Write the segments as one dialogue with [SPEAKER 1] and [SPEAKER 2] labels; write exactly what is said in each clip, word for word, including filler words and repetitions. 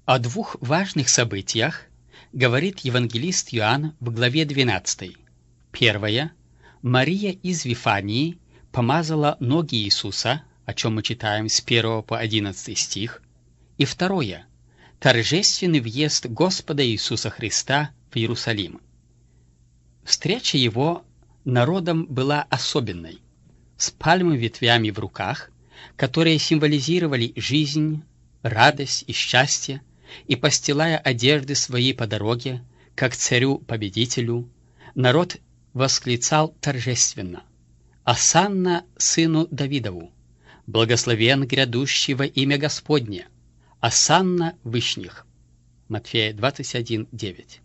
[SPEAKER 1] О двух важных событиях говорит евангелист Иоанн в главе двенадцатой. Первое. Мария из Вифании помазала ноги Иисуса, о чем мы читаем с первого по одиннадцатый стих. И второе. Торжественный въезд Господа Иисуса Христа в Иерусалим. Встреча его народом была особенной, с пальмовыми ветвями в руках, которые символизировали жизнь, радость и счастье, и, постилая одежды свои по дороге, как царю-победителю, народ восклицал торжественно: «Осанна сыну Давидову! Благословен грядущий во имя Господне! Осанна вышних!» Матфея двадцать один, девять.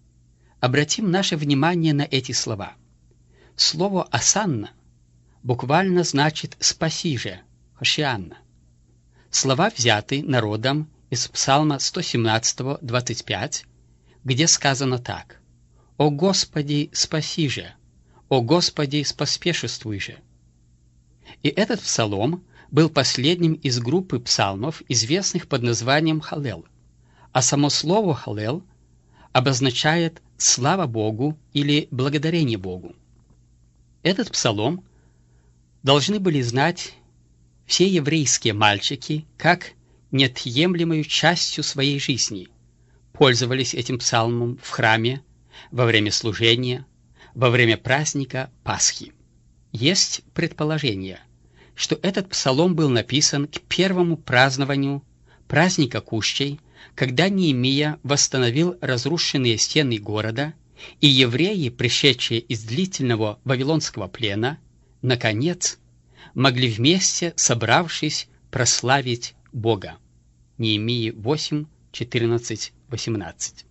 [SPEAKER 1] Обратим наше внимание на эти слова. Слово «осанна» буквально значит «спаси же», «хошианна». Слова взяты народом из Псалма сто семнадцать, двадцать пять, где сказано так: «О Господи, спаси же! О Господи, споспешествуй же!» И этот псалом был последним из группы псалмов, известных под названием Халел, а само слово Халел обозначает «слава Богу» или «благодарение Богу». Этот псалом должны были знать все еврейские мальчики как неотъемлемую частью своей жизни, пользовались этим псалмом в храме, во время служения, во время праздника Пасхи. Есть предположение, что этот псалом был написан к первому празднованию праздника Кущей, когда Неемия восстановил разрушенные стены города, и евреи, пришедшие из длительного вавилонского плена, наконец могли вместе, собравшись, прославить Бога. Неемии восемь, четырнадцать, восемнадцать.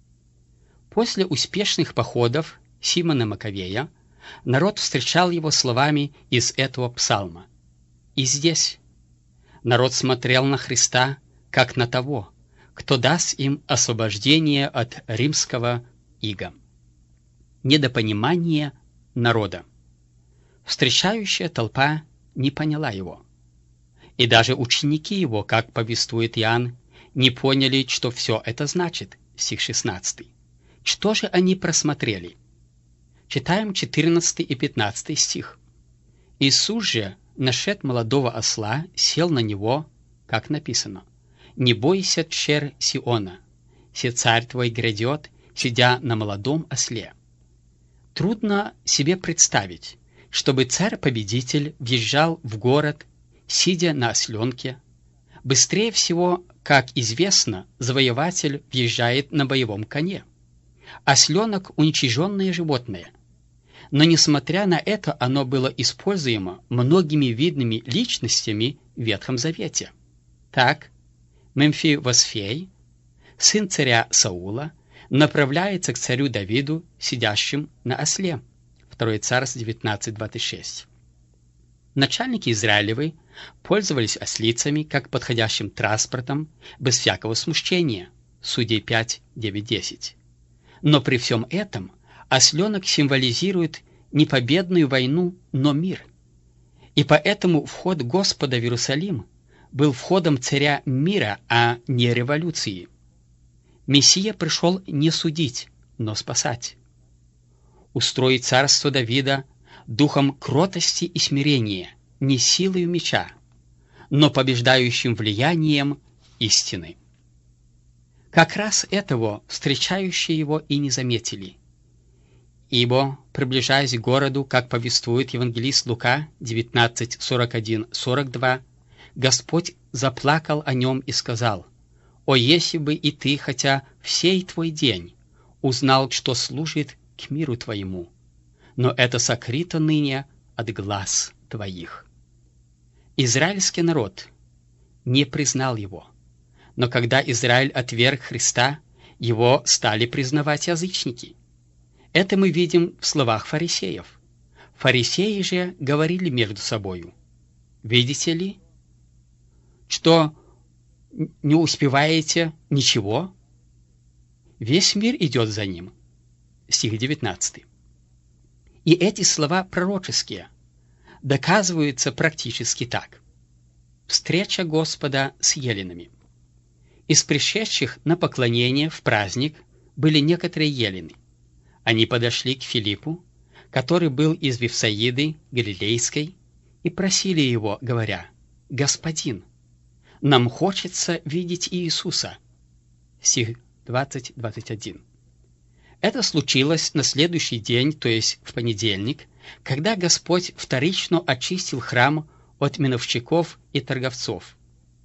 [SPEAKER 1] После успешных походов Симона Маковея народ встречал его словами из этого псалма. И здесь народ смотрел на Христа, как на того, кто даст им освобождение от римского ига. Недопонимание народа. Встречающая толпа не поняла его. И даже ученики его, как повествует Иоанн, не поняли, что все это значит, стих шестнадцатый. Что же они просмотрели? Читаем четырнадцатый и пятнадцатый стих. «Иисус же, нашед молодого осла, сел на него, как написано: „Не бойся, чер Сиона, се царь твой грядет, сидя на молодом осле“». Трудно себе представить, чтобы царь-победитель въезжал в город, сидя на осленке. Быстрее всего, как известно, завоеватель въезжает на боевом коне. Осленок – уничиженное животное. Но, несмотря на это, оно было используемо многими видными личностями в Ветхом Завете. Так, Мемфивосфей, сын царя Саула, направляется к царю Давиду, сидящим на осле. Второе Царств девятнадцать, двадцать шесть. Начальники Израилевы пользовались ослицами как подходящим транспортом без всякого смущения. Судей пять, девять, десять. Но при всем этом осленок символизирует не победную войну, но мир. И поэтому вход Господа в Иерусалим был входом царя мира, а не революции. Мессия пришел не судить, но спасать. Устроить царство Давида духом кротости и смирения, не силою меча, но побеждающим влиянием истины. Как раз этого встречающие его и не заметили. Ибо, приближаясь к городу, как повествует евангелист Лука девятнадцать, сорок один, сорок два, Господь заплакал о нем и сказал: «О, если бы и ты, хотя в сей твой день, узнал, что служит к миру твоему, но это сокрыто ныне от глаз твоих». Израильский народ не признал его, но когда Израиль отверг Христа, его стали признавать язычники. Это мы видим в словах фарисеев. Фарисеи же говорили между собою: «Видите ли, что не успеваете ничего? Весь мир идет за ним». Стих девятнадцатый. И эти слова пророческие доказываются практически так. Встреча Господа с еленами. Из пришедших на поклонение в праздник были некоторые елены. Они подошли к Филиппу, который был из Вифсаиды Галилейской, и просили его, говоря: «Господин, нам хочется видеть Иисуса». Стих двадцать двадцать один. Это случилось на следующий день, то есть в понедельник, когда Господь вторично очистил храм от миновщиков и торговцов.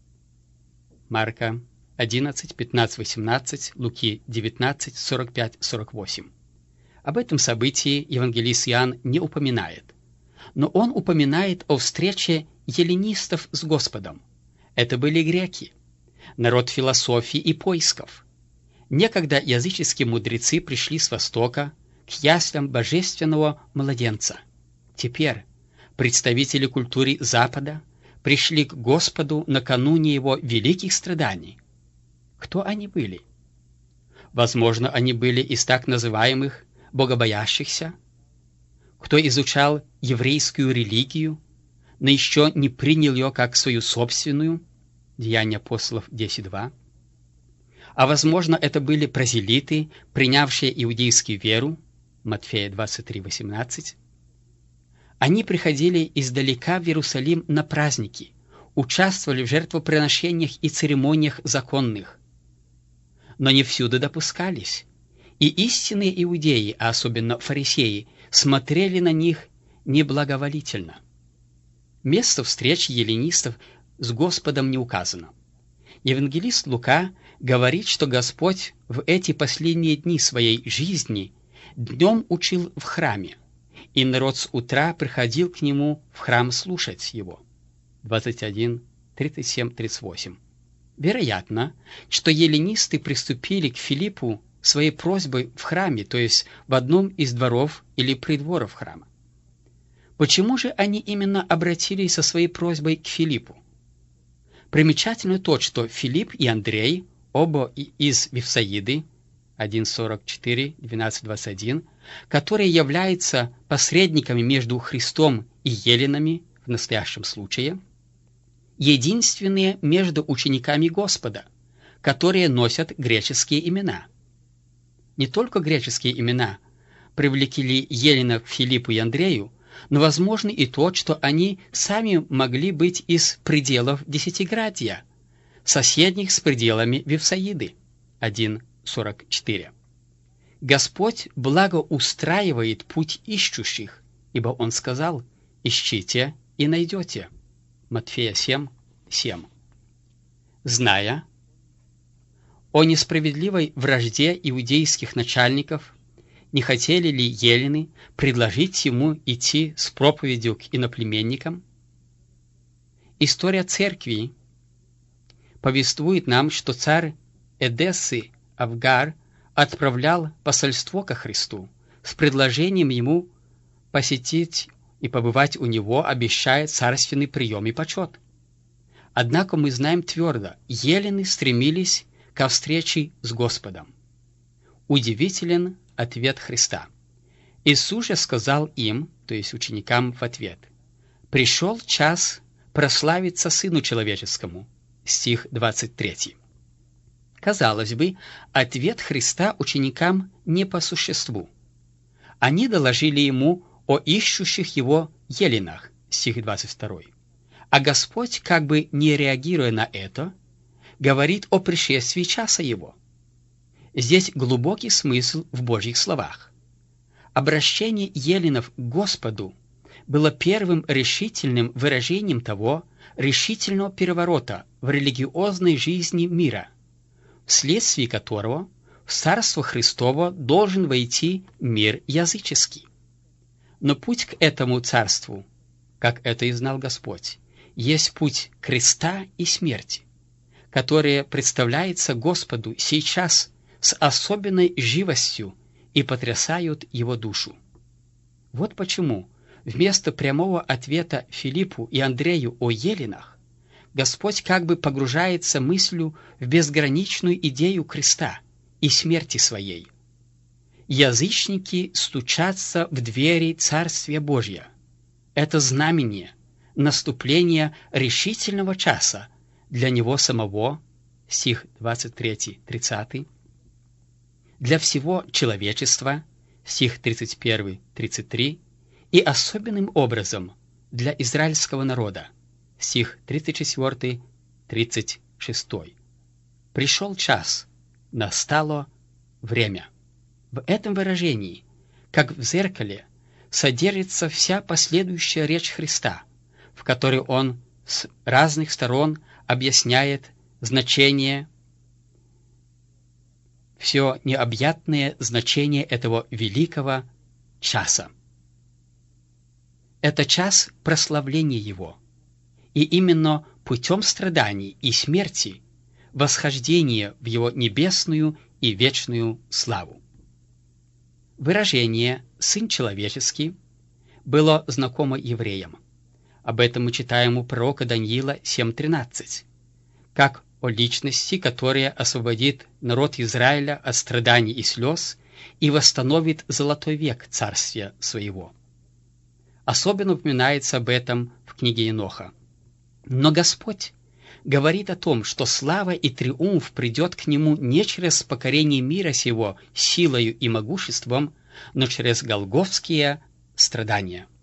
[SPEAKER 1] Марка одиннадцать, пятнадцать, восемнадцать, Луки девятнадцать, сорок пять, сорок восемь. Об этом событии евангелист Иоанн не упоминает, но он упоминает о встрече эллинистов с Господом. Это были греки, народ философии и поисков. Некогда языческие мудрецы пришли с востока к яслям божественного младенца. Теперь представители культуры Запада пришли к Господу накануне его великих страданий. Кто они были? Возможно, они были из так называемых богобоящихся, кто изучал еврейскую религию, но еще не принял ее как свою собственную, Деяния апостолов десять два. А возможно, это были прозелиты, принявшие иудейскую веру, Матфея двадцать три, восемнадцать. Они приходили издалека в Иерусалим на праздники, участвовали в жертвоприношениях и церемониях законных, но не всюду допускались, и истинные иудеи, а особенно фарисеи, смотрели на них неблаговолительно. Место встреч эллинистов с Господом не указано. Евангелист Лука говорит, что Господь в эти последние дни своей жизни днем учил в храме, и народ с утра приходил к нему в храм слушать его. двадцать один, тридцать семь, тридцать восемь. Вероятно, что эллинисты приступили к Филиппу своей просьбой в храме, то есть в одном из дворов или придворов храма. Почему же они именно обратились со своей просьбой к Филиппу? Примечательно то, что Филипп и Андрей, оба из Вифсаиды, один сорок четыре, двенадцать двадцать один, которые являются посредниками между Христом и еленами в настоящем случае, единственные между учениками Господа, которые носят греческие имена. Не только греческие имена привлекли еленов к Филиппу и Андрею, но возможно и то, что они сами могли быть из пределов Десятиградия, соседних с пределами Вифсаиды, один сорок четыре. Господь благоустраивает путь ищущих, ибо Он сказал: «Ищите и найдете». Матфея семь, семь. Зная о несправедливой вражде иудейских начальников, не хотели ли елены предложить ему идти с проповедью к иноплеменникам? История церкви повествует нам, что царь Эдессы Авгар отправлял посольство ко Христу с предложением ему посетить и побывать у него, обещая царственный прием и почет. Однако мы знаем твердо, елены стремились ко встрече с Господом. Удивителен ответ Христа. Иисус же сказал им, то есть ученикам, в ответ: «Пришел час прославиться Сыну Человеческому». Стих двадцать три. Казалось бы, ответ Христа ученикам не по существу. Они доложили ему о ищущих его еленах, стих двадцать два. А Господь, как бы не реагируя на это, говорит о пришествии часа его. Здесь глубокий смысл в Божьих словах. Обращение еленов к Господу было первым решительным выражением того решительного переворота в религиозной жизни мира, вследствие которого в Царство Христово должен войти мир языческий. Но путь к этому царству, как это и знал Господь, есть путь креста и смерти, которая представляется Господу сейчас с особенной живостью и потрясают его душу. Вот почему вместо прямого ответа Филиппу и Андрею о еленах Господь как бы погружается мыслью в безграничную идею креста и смерти своей. Язычники стучатся в двери Царствия Божия. Это знамение наступления решительного часа для него самого, стих двадцать три тридцать, для всего человечества, стих тридцать один тридцать три, и особенным образом для израильского народа, стих тридцать четыре тридцать шесть. Пришел час, настало время. В этом выражении, как в зеркале, содержится вся последующая речь Христа, в которой Он с разных сторон объясняет значение, все необъятное значение этого великого часа. Это час прославления Его, и именно путем страданий и смерти восхождение в Его небесную и вечную славу. Выражение «сын человеческий» было знакомо евреям. Об этом мы читаем у пророка Даниила семь тринадцать, как о личности, которая освободит народ Израиля от страданий и слез и восстановит золотой век царствия своего. Особенно упоминается об этом в книге Еноха. Но Господь говорит о том, что слава и триумф придет к Нему не через покорение мира сего силою и могуществом, но через голгофские страдания.